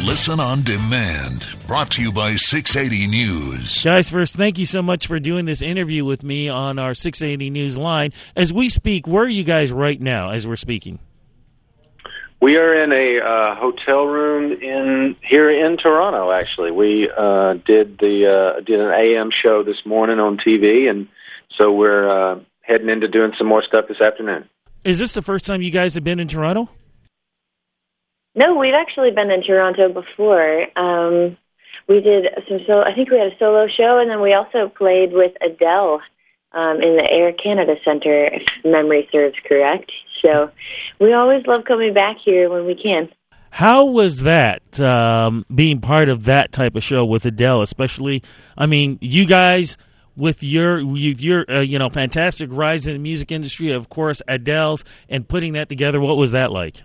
Listen on demand. Brought to you by 680 News. Guys, first, thank you so much for doing this interview with me on our 680 News line. As we speak, where are you guys right now as we're speaking? We are in a hotel room here in Toronto. Actually, we did an AM show this morning on TV, and so we're heading into doing some more stuff this afternoon. Is this the first time you guys have been in Toronto? No, we've actually been in Toronto before. We did I think we had a solo show, and then we also played with Adele in the Air Canada Centre, if memory serves correct. So we always love coming back here when we can. How was that, being part of that type of show with Adele, especially, I mean, you guys with your fantastic rise in the music industry, of course, Adele's, and putting that together, what was that like?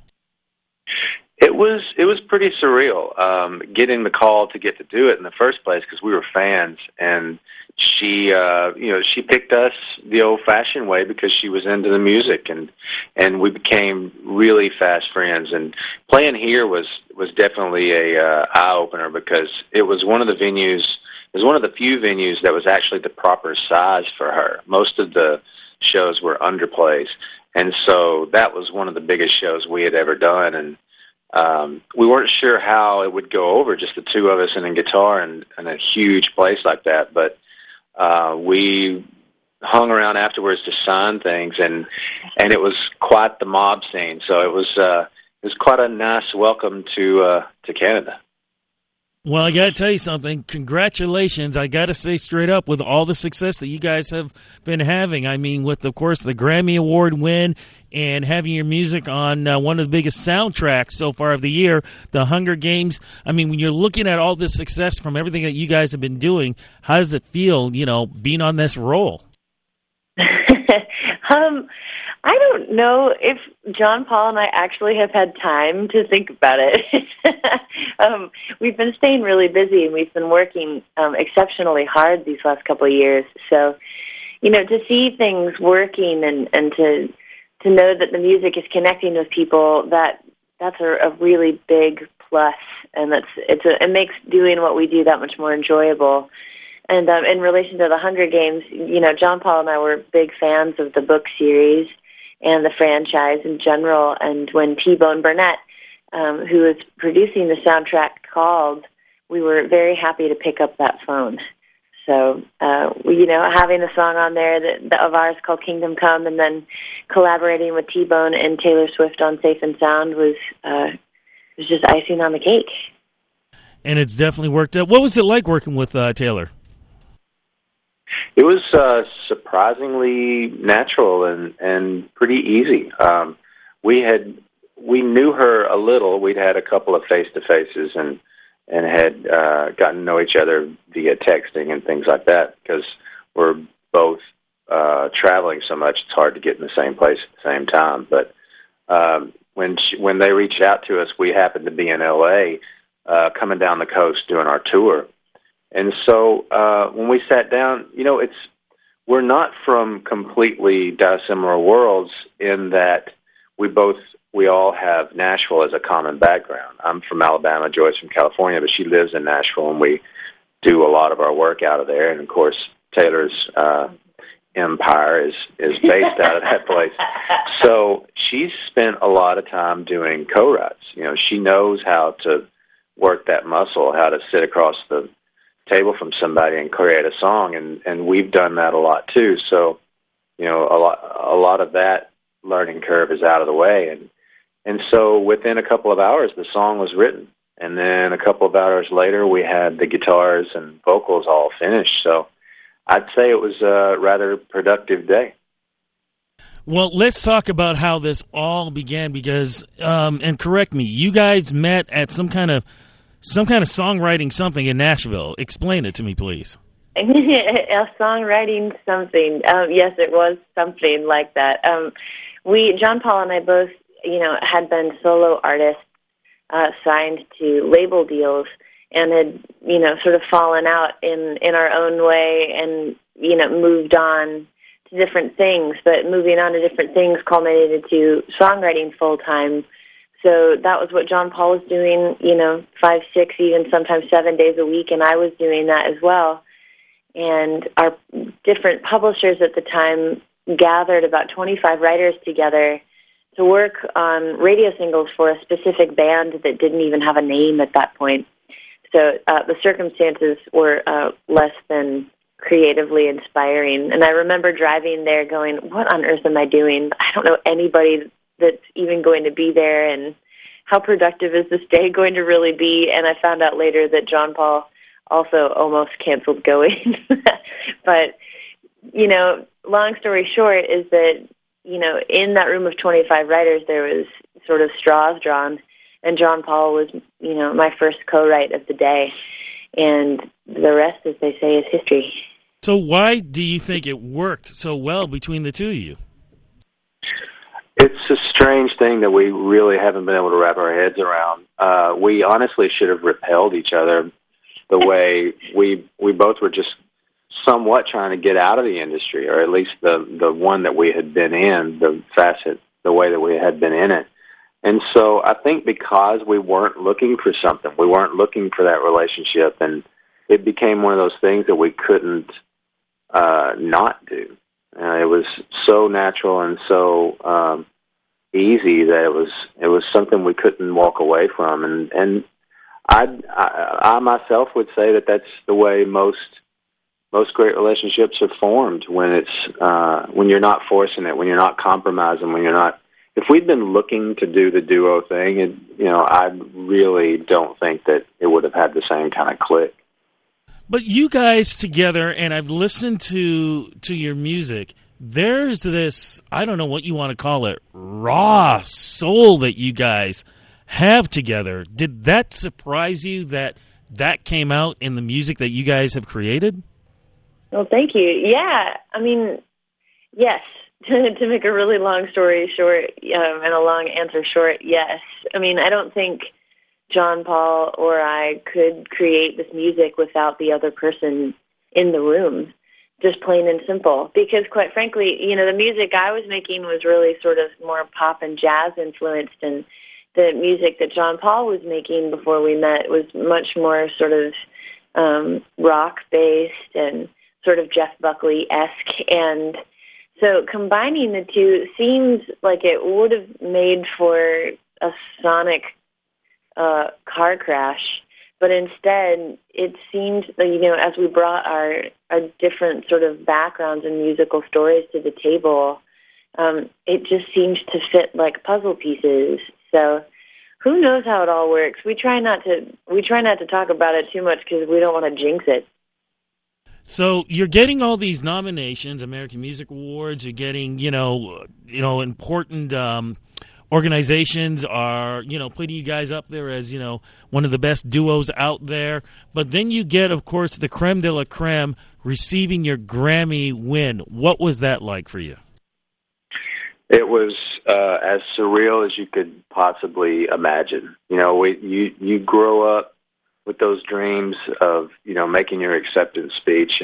It was pretty surreal, getting the call to get to do it in the first place because we were fans, and she picked us the old-fashioned way because she was into the music, and we became really fast friends. And playing here was definitely a eye-opener because it was one of the venues. It was one of the few venues that was actually the proper size for her. Most of the shows were underplays, and so that was one of the biggest shows we had ever done. And we weren't sure how it would go over, just the two of us and a guitar in a huge place like that. But we hung around afterwards to sign things, and it was quite the mob scene. So it was quite a nice welcome to Canada. Well, I got to tell you something. Congratulations. I got to say straight up, with all the success that you guys have been having. I mean, with, of course, the Grammy Award win and having your music on one of the biggest soundtracks so far of the year, The Hunger Games. I mean, when you're looking at all this success from everything that you guys have been doing, how does it feel, being on this roll? I don't know if John Paul and I actually have had time to think about it. We've been staying really busy, and we've been working exceptionally hard these last couple of years. So, to see things working and to know that the music is connecting with people, that's a really big plus, and it makes doing what we do that much more enjoyable. And in relation to the Hunger Games, John Paul and I were big fans of the book series and the franchise in general. And when T-Bone Burnett, who was producing the soundtrack, called, we were very happy to pick up that phone. So, having a song on there of ours called Kingdom Come, and then collaborating with T-Bone and Taylor Swift on Safe and Sound was just icing on the cake. And it's definitely worked out. What was it like working with Taylor? It was surprisingly natural and pretty easy. We knew her a little. We'd had a couple of face-to-faces and had gotten to know each other via texting and things like that because we're both traveling so much. It's hard to get in the same place at the same time. But when they reached out to us, we happened to be in L.A. Coming down the coast doing our tour. And so when we sat down, we're not from completely dissimilar worlds in that we all have Nashville as a common background. I'm from Alabama, Joy's from California, but she lives in Nashville, and we do a lot of our work out of there. And, of course, Taylor's empire is based out of that place. So she's spent a lot of time doing co-writes. She knows how to work that muscle, how to sit across the table from somebody and create a song, and we've done that a lot too. So, a lot of that learning curve is out of the way, and so within a couple of hours the song was written, and then a couple of hours later we had the guitars and vocals all finished. So I'd say it was a rather productive day. Well, let's talk about how this all began because, and correct me, you guys met at some kind of songwriting something in Nashville. Explain it to me, please. A songwriting something. Yes, it was something like that. John Paul and I both, had been solo artists signed to label deals and had, sort of fallen out in our own way and, moved on to different things. But moving on to different things culminated to songwriting full-time. So that was what John Paul was doing, 5, 6, even sometimes 7 days a week, and I was doing that as well. And our different publishers at the time gathered about 25 writers together to work on radio singles for a specific band that didn't even have a name at that point. So the circumstances were less than creatively inspiring. And I remember driving there going, what on earth am I doing? I don't know anybody that's even going to be there, and how productive is this day going to really be? And I found out later that John Paul also almost canceled going. But, long story short is that, in that room of 25 writers, there was sort of straws drawn, and John Paul was, my first co-write of the day. And the rest, as they say, is history. So why do you think it worked so well between the two of you? It's a strange thing that we really haven't been able to wrap our heads around. We honestly should have repelled each other the way we both were just somewhat trying to get out of the industry, or at least the one that we had been in, the way that we had been in it. And so I think because we weren't looking for something, we weren't looking for that relationship, and it became one of those things that we couldn't not do. It was so natural and so easy that it was something we couldn't walk away from. And I myself would say that that's the way most great relationships are formed, when it's when you're not forcing it, when you're not compromising, when you're not. If we'd been looking to do the duo thing, I really don't think that it would have had the same kind of click. But you guys together, and I've listened to your music, there's this, I don't know what you want to call it, raw soul that you guys have together. Did that surprise you that came out in the music that you guys have created? Well, thank you. Yeah, I mean, yes. To make a really long story short, and a long answer short, yes. I mean, I don't think John Paul or I could create this music without the other person in the room, just plain and simple. Because quite frankly, the music I was making was really sort of more pop and jazz influenced, and the music that John Paul was making before we met was much more sort of rock-based and sort of Jeff Buckley-esque. And so combining the two seems like it would have made for a sonic car crash, but instead it seemed, as we brought our different sort of backgrounds and musical stories to the table, it just seemed to fit like puzzle pieces. So who knows how it all works? We try not to talk about it too much because we don't want to jinx it. So you're getting all these nominations, American Music Awards. You're getting, important organizations are, putting you guys up there as, one of the best duos out there. But then you get, of course, the creme de la creme receiving your Grammy win. What was that like for you? It was as surreal as you could possibly imagine. You grow up with those dreams of, making your acceptance speech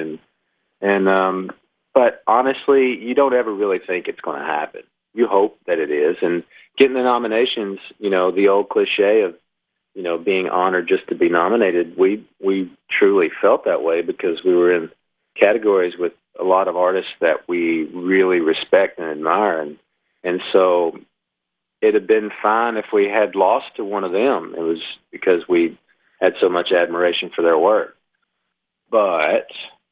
but honestly, you don't ever really think it's going to happen. You hope that it is, and getting the nominations, the old cliche of, being honored just to be nominated, we truly felt that way because we were in categories with a lot of artists that we really respect and admire, and so it had been fine if we had lost to one of them. It was because we had so much admiration for their work. But,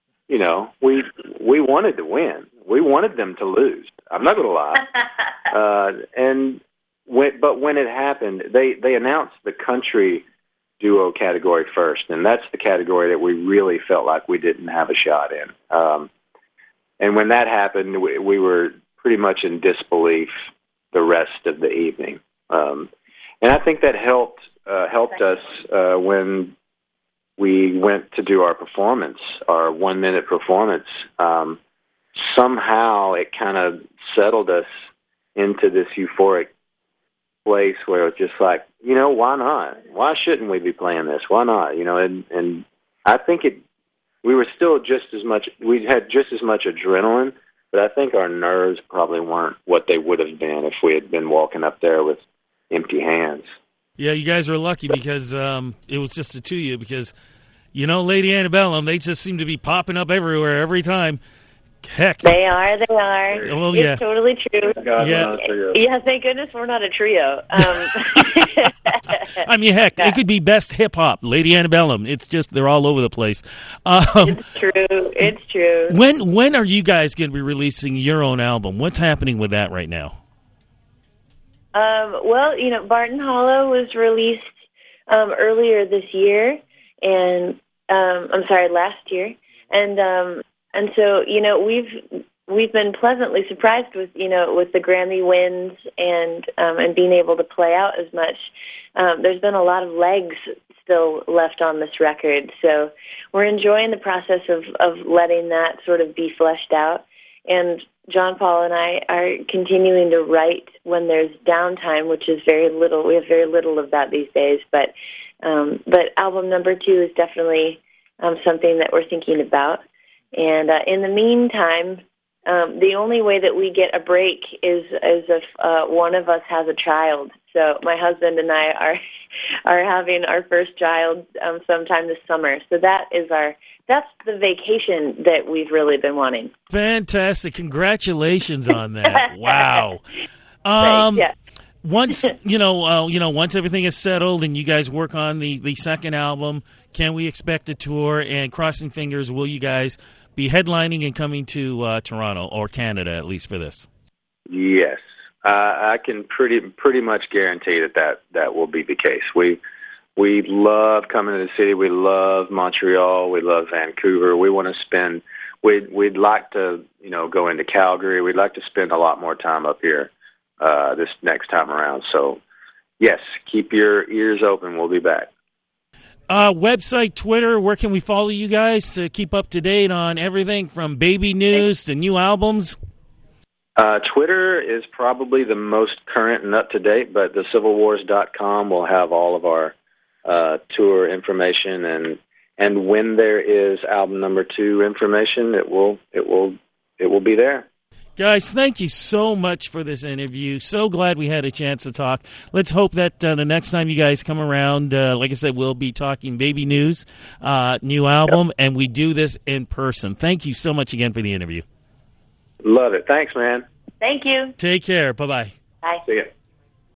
we wanted to win. We wanted them to lose. I'm not going to lie. But when it happened, they announced the country duo category first, and that's the category that we really felt like we didn't have a shot in. And when that happened, we were pretty much in disbelief the rest of the evening. And I think that helped us when we went to do our performance, our 1-minute performance. Somehow it kind of settled us into this euphoric place where it's just like, why not? Why shouldn't we be playing this? Why not? And I think we were still we had just as much adrenaline, but I think our nerves probably weren't what they would have been if we had been walking up there with, empty hands. Yeah, you guys are lucky because it was just the two of you because, Lady Antebellum, they just seem to be popping up everywhere every time. Heck. They are. Oh, it's totally true. Yeah, thank goodness we're not a trio. I mean, heck, it could be best hip-hop, Lady Antebellum. It's just, they're all over the place. It's true. When are you guys going to be releasing your own album? What's happening with that right now? Well, Barton Hollow was released earlier this year, and last year, and so we've been pleasantly surprised with with the Grammy wins and being able to play out as much. There's been a lot of legs still left on this record, so we're enjoying the process of letting that sort of be fleshed out. And John Paul and I are continuing to write when there's downtime, which is very little. We have very little of that these days. But album number 2 is definitely something that we're thinking about. And in the meantime, the only way that we get a break is if one of us has a child. So my husband and I are having our first child sometime this summer. So that's the vacation that we've really been wanting. Fantastic. Congratulations on that. Wow. Yeah. Once, once everything is settled and you guys work on the second album, can we expect a tour? And crossing fingers, will you guys be headlining and coming to Toronto or Canada, at least for this? Yes. I can pretty much guarantee that will be the case. We love coming to the city. We love Montreal. We love Vancouver. We want to spend. We'd like to go into Calgary. We'd like to spend a lot more time up here this next time around. So yes, keep your ears open. We'll be back. Website, Twitter. Where can we follow you guys to keep up to date on everything from baby news to new albums? Twitter is probably the most current and up-to-date, but thecivilwars.com will have all of our tour information, and when there is album number 2 information, it will be there. Guys, thank you so much for this interview. So glad we had a chance to talk. Let's hope that the next time you guys come around, like I said, we'll be talking baby news, new album, and we do this in person. Thank you so much again for the interview. Love it. Thanks, man. Thank you. Take care. Bye-bye. Bye. See ya.